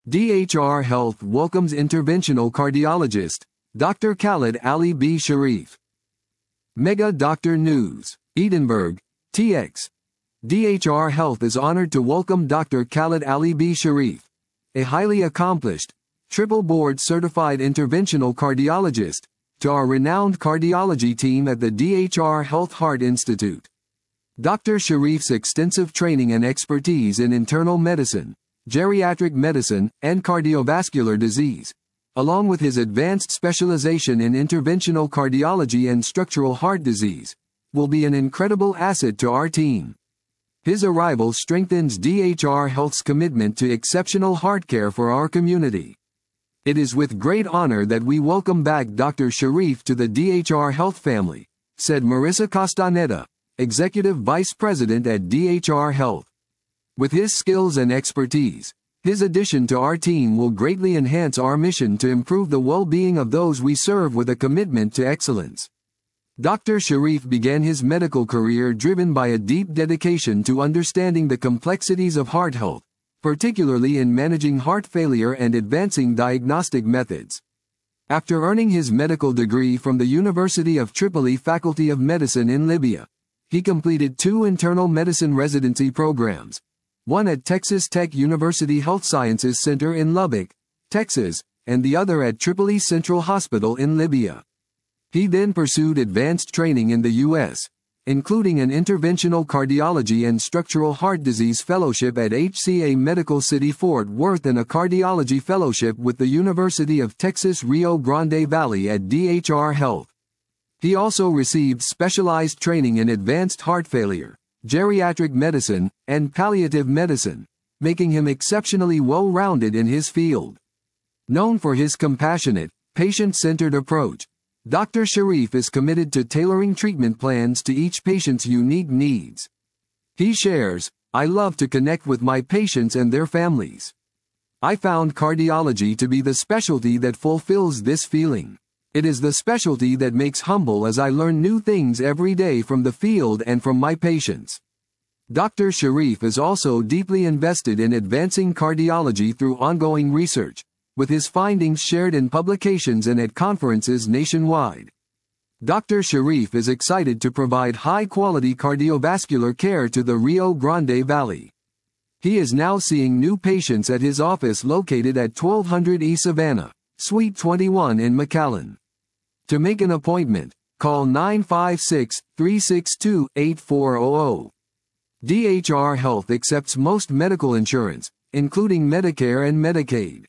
DHR Health welcomes interventional cardiologist, Dr. Khalid Ali B. Sharif. Mega Doctor News, Edinburgh, TX. DHR Health is honored to welcome Dr. Khalid Ali B. Sharif, a highly accomplished, triple board certified interventional cardiologist, to our renowned cardiology team at the DHR Health Heart Institute. Dr. Sharif's extensive training and expertise in internal medicine, geriatric medicine, and cardiovascular disease, along with his advanced specialization in interventional cardiology and structural heart disease, will be an incredible asset to our team. His arrival strengthens DHR Health's commitment to exceptional heart care for our community. It is with great honor that we welcome back Dr. Sharif to the DHR Health family, said Marissa Castaneda, Executive Vice President at DHR Health. With his skills and expertise, his addition to our team will greatly enhance our mission to improve the well-being of those we serve with a commitment to excellence. Dr. Sharif began his medical career driven by a deep dedication to understanding the complexities of heart health, particularly in managing heart failure and advancing diagnostic methods. After earning his medical degree from the University of Tripoli Faculty of Medicine in Libya, he completed 2 internal medicine residency programs, one at Texas Tech University Health Sciences Center in Lubbock, Texas, and the other at Tripoli Central Hospital in Libya. He then pursued advanced training in the U.S., including an interventional cardiology and structural heart disease fellowship at HCA Medical City Fort Worth and a cardiology fellowship with the University of Texas Rio Grande Valley at DHR Health. He also received specialized training in advanced heart failure, geriatric medicine, and palliative medicine, making him exceptionally well-rounded in his field. Known for his compassionate, patient-centered approach, Dr. Sharif is committed to tailoring treatment plans to each patient's unique needs. He shares, "I love to connect with my patients and their families. I found cardiology to be the specialty that fulfills this feeling. It is the specialty that makes humble as I learn new things every day from the field and from my patients." Dr. Sharif is also deeply invested in advancing cardiology through ongoing research, with his findings shared in publications and at conferences nationwide. Dr. Sharif is excited to provide high-quality cardiovascular care to the Rio Grande Valley. He is now seeing new patients at his office located at 1200 E Savannah, Suite 21 in McAllen. To make an appointment, call 956-362-8400. DHR Health accepts most medical insurance, including Medicare and Medicaid.